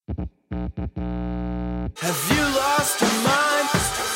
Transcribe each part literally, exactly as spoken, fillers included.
Have you lost your mind?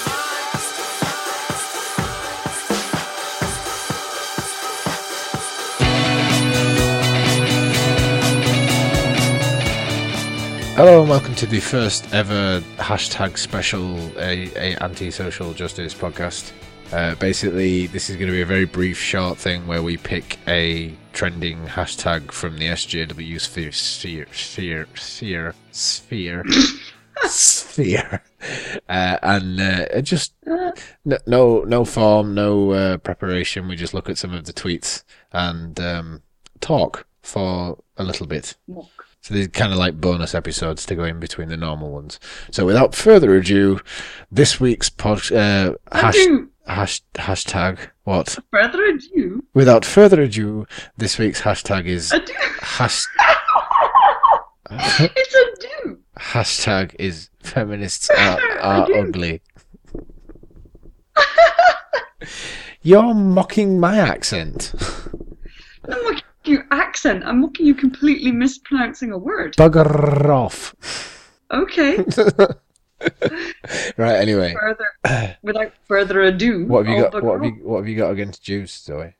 Hello and welcome to the first ever hashtag special a, a anti-social justice podcast. Uh, basically, this is going to be a very brief, short thing where we pick a trending hashtag from the S J W sphere, sphere, sphere, sphere, sphere, sphere, uh, and uh, just no, no, no form, no uh, preparation. We just look at some of the tweets and um, talk for a little bit. So these kind of like bonus episodes to go in between the normal ones. So without further ado, this week's pod, uh, hash, hash, hashtag what? Further ado. Without further ado, this week's hashtag is Ado. hash. It's a do. Hashtag is feminists are, are ugly. You're mocking my accent. I'm mocking your accent. I'm mocking you completely mispronouncing a word. Bugger off. Okay. Right. Anyway. Further, without further ado. What have you I'll got? bugger What have you? What have you got against Jews, Zoe?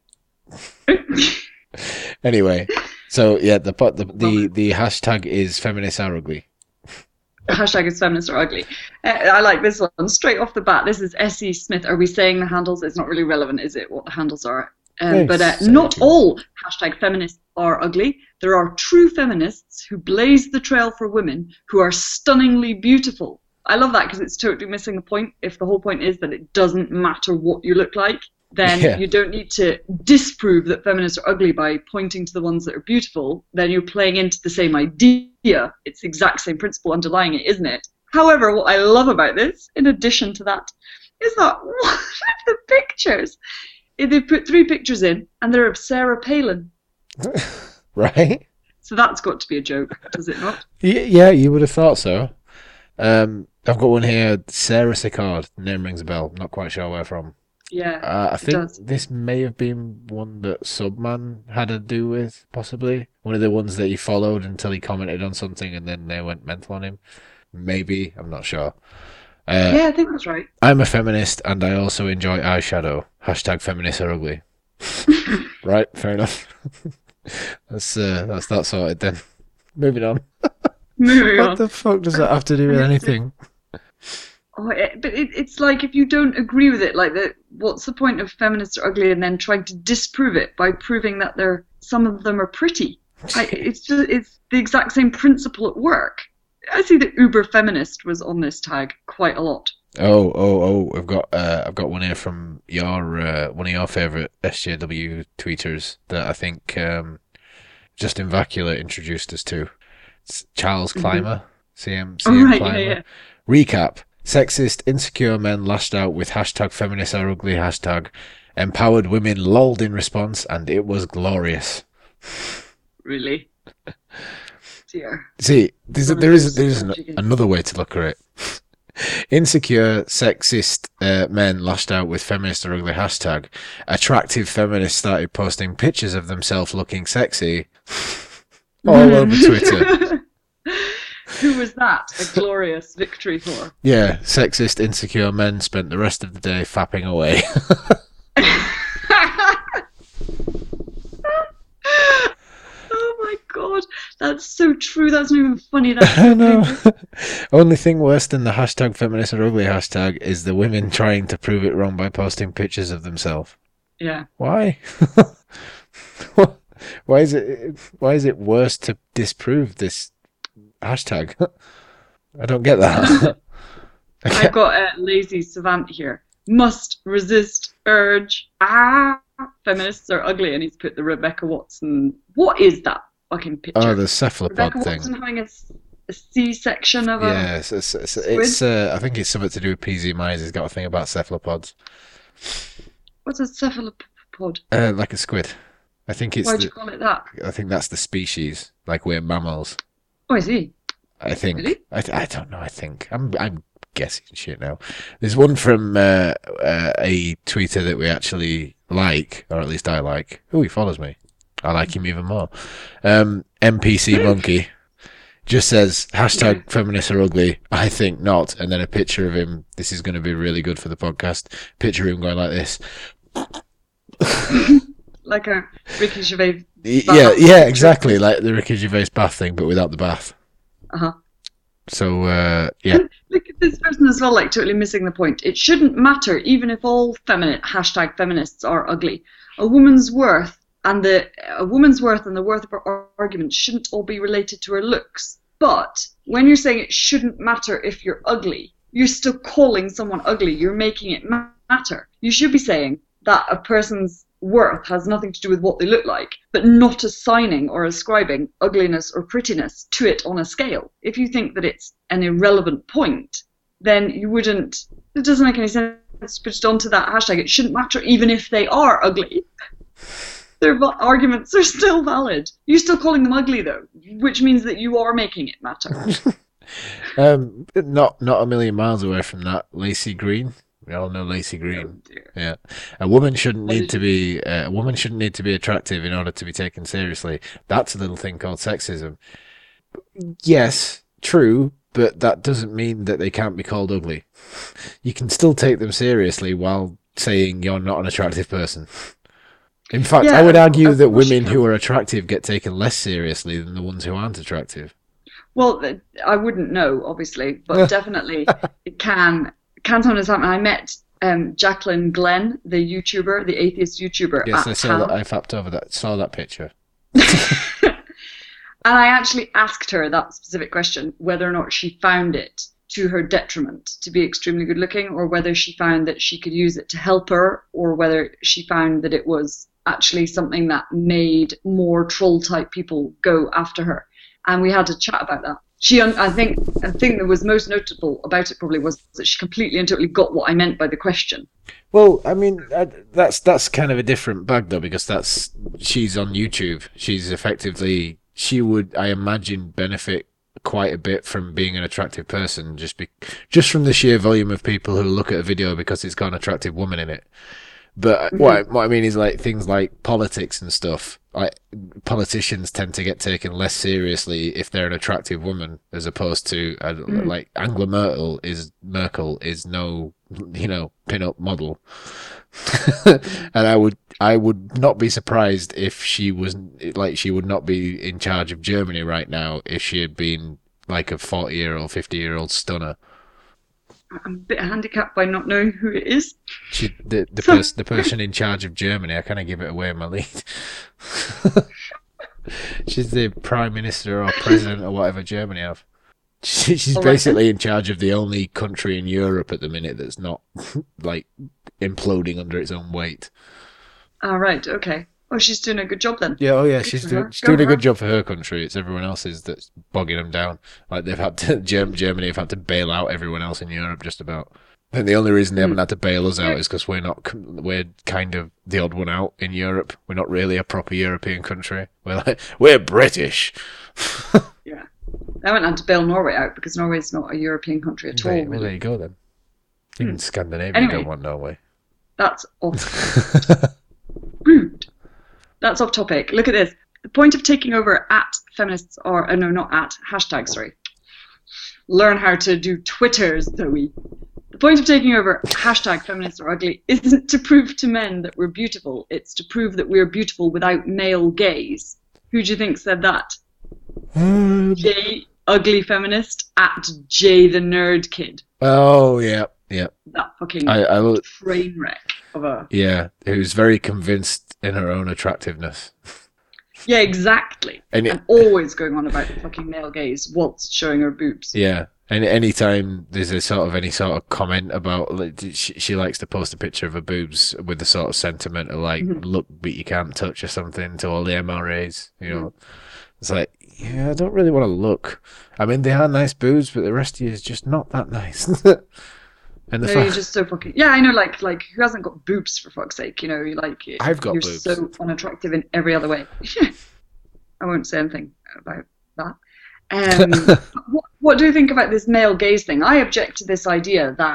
Anyway, so yeah, the the the, the hashtag is feminists are ugly. Hashtag is feminists are ugly. Uh, I like this one. Straight off the bat, this is S E Smith. Are we saying the handles? It's not really relevant, is it, what the handles are? Um, but uh, not all hashtag feminists are ugly. There are true feminists who blaze the trail for women who are stunningly beautiful. I love that because it's totally missing the point. If the whole point is that it doesn't matter what you look like, then Yeah. you don't need to disprove that feminists are ugly by pointing to the ones that are beautiful. Then you're playing into the same idea. It's the exact same principle underlying it, isn't it? However, what I love about this, in addition to that, is that one of the pictures, they put three pictures in, and they're of Sarah Palin. Right? So that's got to be a joke, does it not? Y- yeah, you would have thought so. Um, I've got one here. Sarah Sicard. Name rings a bell. Not quite sure where from. Yeah, Uh, I it think does. this may have been one that Subman had to do with, possibly. One of the ones that he followed until he commented on something and then they went mental on him. Maybe. I'm not sure. Uh, Yeah, I think that's right. I'm a feminist and I also enjoy eyeshadow. Hashtag feminists are ugly. Right, fair enough. that's, uh, that's that sorted then. Moving on. Moving What on. the fuck does that have to do with anything? Oh, it, but it, it's like if you don't agree with it, like the, what's the point of feminists are ugly and then trying to disprove it by proving that they're some of them are pretty? I, it's just it's the exact same principle at work. I see that Uber Feminist was on this tag quite a lot. Oh, oh, oh! I've got, uh, I've got one here from your, uh, one of your favourite S J W tweeters that I think um, Justin Vacula introduced us to. It's Charles Clymer, C M, C M Oh, right, Clymer. yeah, yeah. Recap: sexist, insecure men lashed out with hashtag feminists are ugly hashtag. Empowered women lolled in response, and it was glorious. Really? Dear. See, there's, One of there is those there is an, subjugants. another way to look at it. Insecure, sexist uh, men lashed out with feminist or ugly hashtag. Attractive feminists started posting pictures of themselves looking sexy all over Twitter. Who was that a glorious victory for? Yeah, sexist, insecure men spent the rest of the day fapping away. Oh my god, that's so true. That's not even funny. That's I so know. true. Only thing worse than the hashtag feminist or ugly hashtag is the women trying to prove it wrong by posting pictures of themselves. Yeah. Why? Why is it? Why is it worse to disprove this hashtag? I don't get that. I've got a lazy savant here. Must resist urge. Ah, feminists are ugly, and he's put the Rebecca Watson. What is that fucking picture? Oh, the cephalopod Rebecca thing. Watson having a, s- a C-section of a. Yeah, it's, it's, it's, it's uh, I think it's something to do with P Z Myers. He's got a thing about cephalopods, What's a cephalopod? uh, like a squid. I think it's. Why'd The, you call it that? I think that's the species. Like we're mammals. Oh, I see. I think. Really? I, th- I don't know. I think. I'm. I'm guessing shit now. There's one from uh, uh, a tweeter that we actually like, or at least I like. Oh, he follows me. I like him even more. Um, N P C Monkey. just says hashtag yeah. feminists are ugly, I think not, and then a picture of him. This is going to be really good for the podcast. Picture of him going like this. Like a Ricky Gervais bath. Yeah, yeah, exactly. Like the Ricky Gervais bath thing, but without the bath. Uh-huh. So, uh, yeah. And look at this person as well, like totally missing the point. It shouldn't matter, even if all femini- hashtag feminists are ugly. A woman's worth and the a woman's worth and the worth of her argument shouldn't all be related to her looks. But when you're saying it shouldn't matter if you're ugly, you're still calling someone ugly. You're making it ma- matter. You should be saying that a person's worth has nothing to do with what they look like, but not assigning or ascribing ugliness or prettiness to it on a scale. If you think that it's an irrelevant point, then you wouldn't, it doesn't make any sense to put it onto that hashtag. It shouldn't matter even if they are ugly. Their va- arguments are still valid. You're still calling them ugly though, which means that you are making it matter. um, not not a million miles away from that, Lacey Green. We all know Lacey Green. Oh, yeah, a woman shouldn't need to be uh, a woman shouldn't need to be attractive in order to be taken seriously. That's a little thing called sexism. Yes, true, but that doesn't mean that they can't be called ugly. You can still take them seriously while saying you're not an attractive person. In fact, yeah, I would argue that women who are attractive get taken less seriously than the ones who aren't attractive. Well, I wouldn't know, obviously, but definitely it can. Can sometimes happen. I met um, Jacqueline Glenn, the YouTuber, the atheist YouTuber. Yes, at I saw Cal. that. I fapped over that. Saw that picture. And I actually asked her that specific question, whether or not she found it to her detriment to be extremely good looking, or whether she found that she could use it to help her, or whether she found that it was actually something that made more troll type people go after her. And we had to chat about that. She, I think, the thing that was most notable about it probably was that she completely and totally got what I meant by the question. Well, I mean, that's that's kind of a different bag though, because that's she's on YouTube. She's effectively, she would, I imagine, benefit quite a bit from being an attractive person, just be, just from the sheer volume of people who look at a video because it's got an attractive woman in it. But what I, what I mean is like things like politics and stuff. Like politicians tend to get taken less seriously if they're an attractive woman, as opposed to uh, mm. like Angela Merkel is Merkel is no, you know, pin-up model. And I would I would not be surprised if she was like she would not be in charge of Germany right now if she had been like a forty year old, fifty year old stunner. I'm a bit handicapped by not knowing who it is. She, the the, pers- the person in charge of Germany, I kind of give it away in my lead. She's the prime minister or president or whatever Germany have. She, she's All basically right. in charge of the only country in Europe at the minute that's not like imploding under its own weight. All right, okay. Oh, she's doing a good job then. Yeah, oh yeah, good she's, do, she's doing a good job for her country. It's everyone else's that's bogging them down. Like they've had to, Germany have had to bail out everyone else in Europe just about. And the only reason they haven't had to bail us out is because we're not, we're kind of the odd one out in Europe. We're not really a proper European country. We're like, we're British. Yeah. They haven't had to bail Norway out because Norway's not a European country at all. Well, really. there you go then. Even hmm. Scandinavia anyway, don't want Norway. That's awful. Rude. That's off topic. Look at this. The point of taking over at feminists or uh, no, not at hashtag. Sorry. Learn how to do Twitters, Zoe. The point of taking over hashtag feminists are ugly isn't to prove to men that we're beautiful. It's to prove that we're beautiful without male gaze. Who do you think said that? Um, Jay Ugly Feminist at Jay the Nerd Kid. Oh yeah, yeah. That fucking I, I, train wreck of a. Yeah, who's very convinced in her own attractiveness. Yeah, exactly. And, and always going on about the fucking male gaze whilst showing her boobs. Yeah. And anytime there's a sort of any sort of comment about, like, she, she likes to post a picture of her boobs with the sort of sentiment of like, mm-hmm. look, but you can't touch or something to all the M R As. You know, mm-hmm. It's like, yeah, I don't really want to look. I mean, they are nice boobs, but the rest of you is just not that nice. And the no, fact... you're just so fucking. Yeah, I know. Like, like who hasn't got boobs for fuck's sake? You know, you're like. I've got you're boobs. You're so unattractive in every other way. I won't say anything about that. Um, what, what do you think about this male gaze thing? I object to this idea that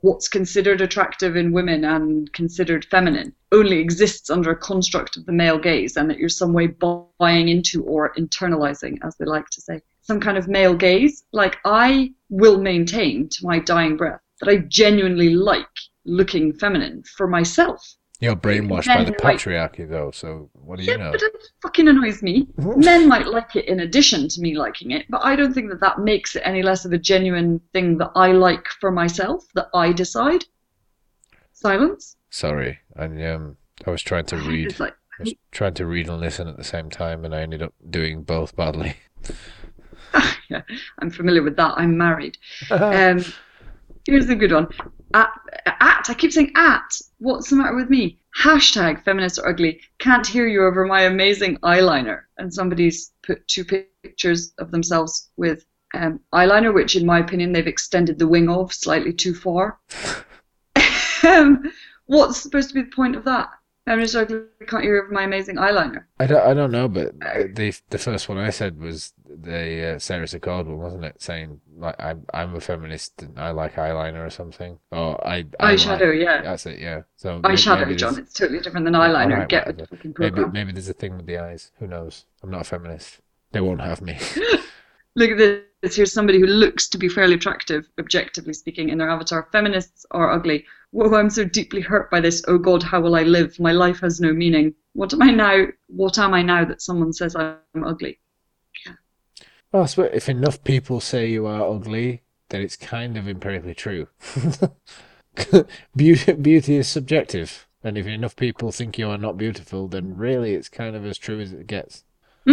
what's considered attractive in women and considered feminine only exists under a construct of the male gaze, and that you're some way buying into or internalizing, as they like to say, some kind of male gaze. Like, I will maintain to my dying breath that I genuinely like looking feminine for myself. You're brainwashed Men by the like- patriarchy, though, so what do Yeah, you know? but it fucking annoys me. Men might like it in addition to me liking it, but I don't think that that makes it any less of a genuine thing that I like for myself, that I decide. Silence. Sorry, and um, I was trying to read. It's like, I was trying to read and listen at the same time, and I ended up doing both badly. yeah, I'm familiar with that. I'm married. Um, here's a good one. At, at, I keep saying at. What's the matter with me? Hashtag feminists are ugly. Can't hear you over my amazing eyeliner. And somebody's put two pictures of themselves with um, eyeliner, which in my opinion they've extended the wing of slightly too far. um, what's supposed to be the point of that? Feminists are ugly. Can't hear you over my amazing eyeliner. I don't, I don't know, but the the first one I said was the uh, Sarah Secord one, wasn't it? Saying like I'm I'm a feminist and I like eyeliner or something. Or I, I Eyeshadow, like, yeah. That's it, yeah. So maybe, Eyeshadow, maybe John. there's- It's totally different than eyeliner. Alright, Get with whatever. the fucking Maybe program. maybe there's a thing with the eyes. Who knows? I'm not a feminist. They won't have me. Look at this. Here's somebody who looks to be fairly attractive, objectively speaking, in their avatar. Feminists are ugly. Whoa, I'm so deeply hurt by this. Oh God, how will I live? My life has no meaning. What am I now? What am I now that someone says I'm ugly? Well, I suppose if enough people say you are ugly, then it's kind of empirically true. beauty, beauty is subjective, and if enough people think you are not beautiful, then really it's kind of as true as it gets.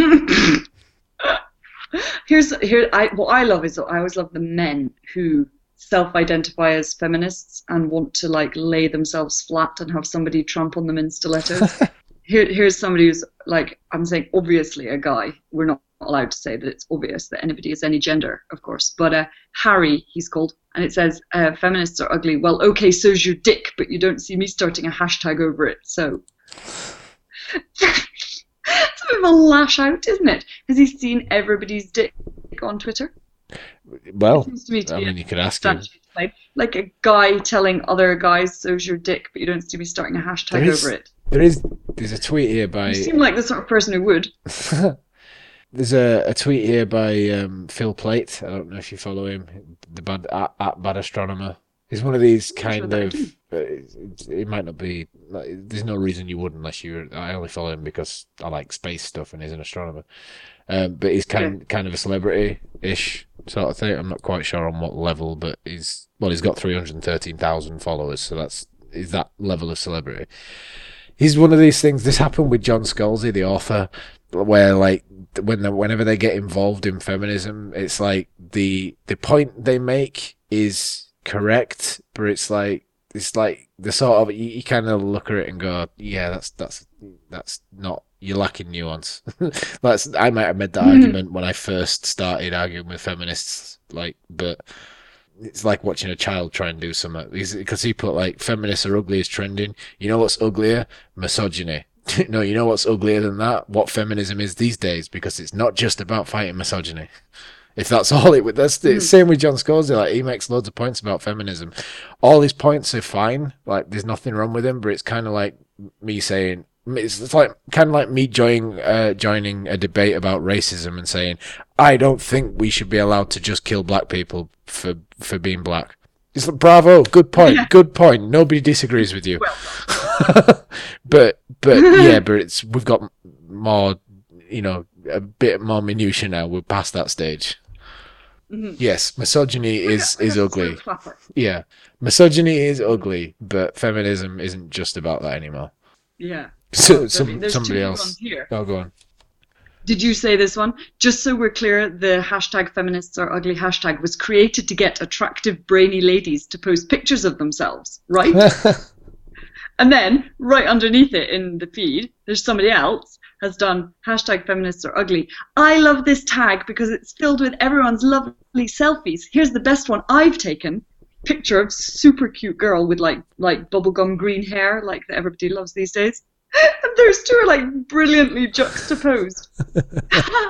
Here's here. I what I love is I always love the men who self-identify as feminists and want to like lay themselves flat and have somebody tramp on them in stilettos. Here, here's somebody who's like, I'm saying obviously a guy. We're not allowed to say that it's obvious that anybody is any gender, of course. But uh, Harry, he's called, and it says uh, feminists are ugly. Well, okay, so's your dick, but you don't see me starting a hashtag over it. So it's a bit of a lash out, isn't it? Has he seen everybody's dick on Twitter? Well, Seems to me to I be mean, a you could ask him. statute type. Like a guy telling other guys, so's your dick, but you don't see me starting a hashtag There is- over it. There is there's a tweet here by You seem like the sort of person who would. there's a, a tweet here by um, Phil Plate. I don't know if you follow him. The bad at, at bad astronomer. He's one of these I'm not sure kind that I of. do. Uh, it, it- it might not be. Like, there's no reason you would unless you. I only follow him because I like space stuff and he's an astronomer. Um, but he's kind kind of a celebrity-ish sort of thing. I'm not quite sure on what level, but he's well. He's got three hundred thirteen thousand followers, so that's is that level of celebrity. He's one of these things. This happened with John Scalzi, the author, where like when the, whenever they get involved in feminism, it's like the the point they make is correct, but it's like it's like the sort of you, you kind of look at it and go, yeah, that's that's that's not. You're lacking nuance. That's I might have made that Mm. argument when I first started arguing with feminists, like, but. It's like watching a child try and do something. Because he put like feminists are ugly is trending. You know what's uglier? Misogyny. No, you know what's uglier than that? What feminism is these days, because it's not just about fighting misogyny. If that's all it would, that's the Mm. same with John Scalzi. Like he makes loads of points about feminism. All his points are fine. Like there's nothing wrong with him, but it's kind of like me saying. It's, it's like kind of like me joining uh, joining a debate about racism and saying I don't think we should be allowed to just kill black people for for being black. It's like, bravo, good point, Yeah. good point. Nobody disagrees with you. Well, but but yeah, but it's we've got more, you know, a bit more minutia now. We're past that stage. mhm. Yes, misogyny is Like a- is like a ugly. slow clapper. Yeah, misogyny is ugly, but feminism isn't just about that anymore. Yeah. So I some, mean, there's somebody two else. ones here. Oh, go on. Did you say this one? Just so we're clear, the hashtag feminists are ugly hashtag was created to get attractive, brainy ladies to post pictures of themselves, right? And then, right underneath it in the feed, there's somebody else has done hashtag feminists are ugly. I love this tag because it's filled with everyone's lovely selfies. Here's the best one I've taken. Picture of super cute girl with like like bubblegum green hair, like that everybody loves these days. And those two are like brilliantly juxtaposed.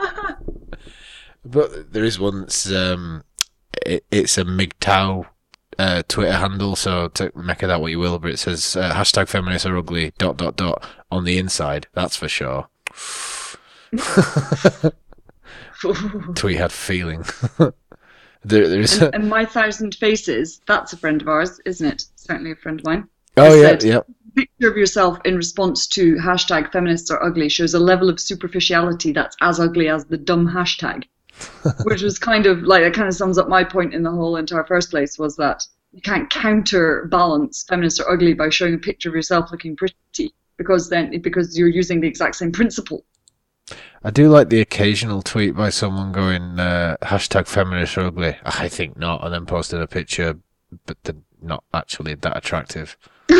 But there is one that's um, it, it's a M G T O W uh, Twitter handle, so to make of that what you will, but it says uh, hashtag feminists are ugly, dot, dot, dot, on the inside. That's for sure. Tweet had feeling. there, there's and, and My Thousand Faces, that's a friend of ours, isn't it? Certainly a friend of mine. Oh, yeah, said, yeah. Picture of yourself in response to hashtag feminists are ugly shows a level of superficiality that's as ugly as the dumb hashtag. Which was kind of like, that kind of sums up my point in the whole entire first place, was that you can't counterbalance feminists are ugly by showing a picture of yourself looking pretty, because then because you're using the exact same principle. I do like the occasional tweet by someone going uh, hashtag feminists are ugly. I think not, and then posted a picture, but they're not actually that attractive.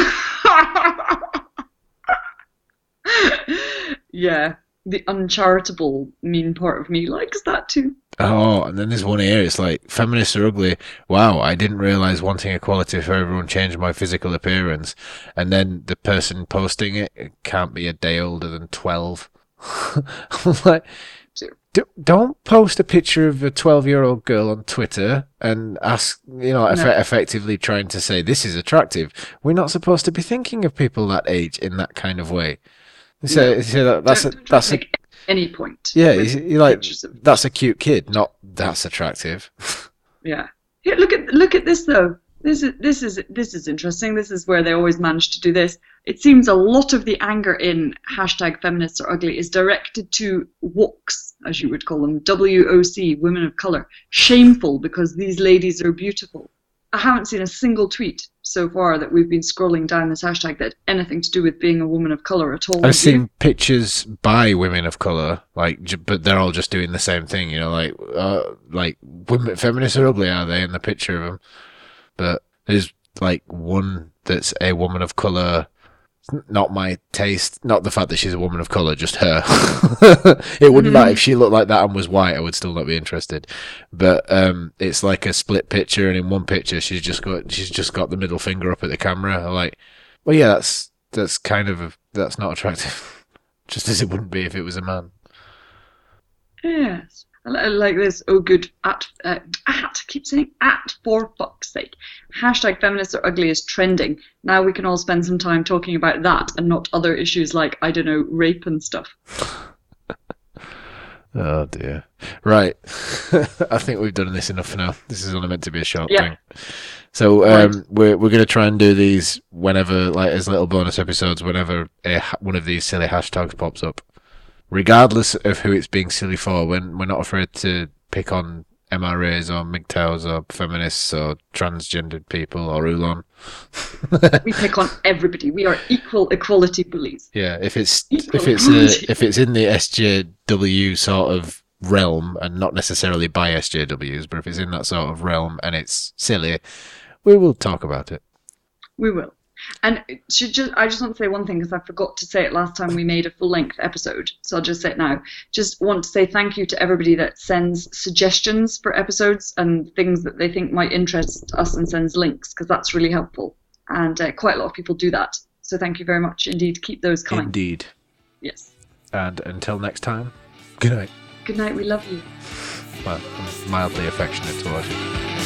Yeah. The uncharitable mean part of me likes that too. Oh, and then there's one here. It's like, feminists are ugly. Wow, I didn't realise wanting equality for everyone changed my physical appearance. And then the person posting it, it can't be a day older than twelve. I'm like, d- don't post a picture of a twelve-year-old girl on Twitter and ask, you know, eff- No. effectively trying to say, this is attractive. We're not supposed to be thinking of people that age in that kind of way. So, No. so that, that's don't, a, don't that's a, make any point. yeah, with you- you're like, pictures of- that's a cute kid, not that's attractive. yeah. Here, look at look at this though. This is this is this is interesting. This is where they always manage to do this. It seems a lot of the anger in hashtag feminists are ugly is directed to woks, as you would call them, W O C, women of color. Shameful because these ladies are beautiful. I haven't seen a single tweet so far that we've been scrolling down this hashtag that had anything to do with being a woman of color at all. I've seen pictures by women of color, like, j- but they're all just doing the same thing, you know, like, uh, like women feminists are ugly, are they? In the picture of them, but there's like one that's a woman of color. Not my taste. Not the fact that she's a woman of color, just her. It wouldn't matter if she looked like that and was white. I would still not be interested. But um, it's like a split picture, and in one picture, she's just got she's just got the middle finger up at the camera. I'm like, well, yeah, that's that's kind of a, that's not attractive. Just as it wouldn't be if it was a man. Yes. I li- I like this. Oh, good. At, uh, at, keep saying at, for fuck's sake. Hashtag feminists are ugly is trending. Now we can all spend some time talking about that and not other issues like, I don't know, rape and stuff. Oh, dear. Right. I think we've done this enough for now. This is only meant to be a short Yeah. thing. So um, Right. we're we're going to try and do these whenever, like, as little bonus episodes, whenever a, ha- one of these silly hashtags pops up. Regardless of who it's being silly for, when we're not afraid to pick on M R As or M G T O Ws or feminists or transgendered people or Ulon. We pick on everybody. We are equal equality bullies. Yeah, if it's Equal if it's equality. uh, if it's in the S J W sort of realm, and not necessarily by S J Ws, but if it's in that sort of realm and it's silly, we will talk about it. We will. And it should just, I just want to say one thing because I forgot to say it last time we made a full-length episode, so I'll just say it now. Just want to say thank you to everybody that sends suggestions for episodes and things that they think might interest us and sends links, because that's really helpful. And uh, quite a lot of people do that. So thank you very much indeed. Keep those coming. Indeed. Yes. And until next time, good night. Good night. We love you. Well, I'm mildly affectionate towards you.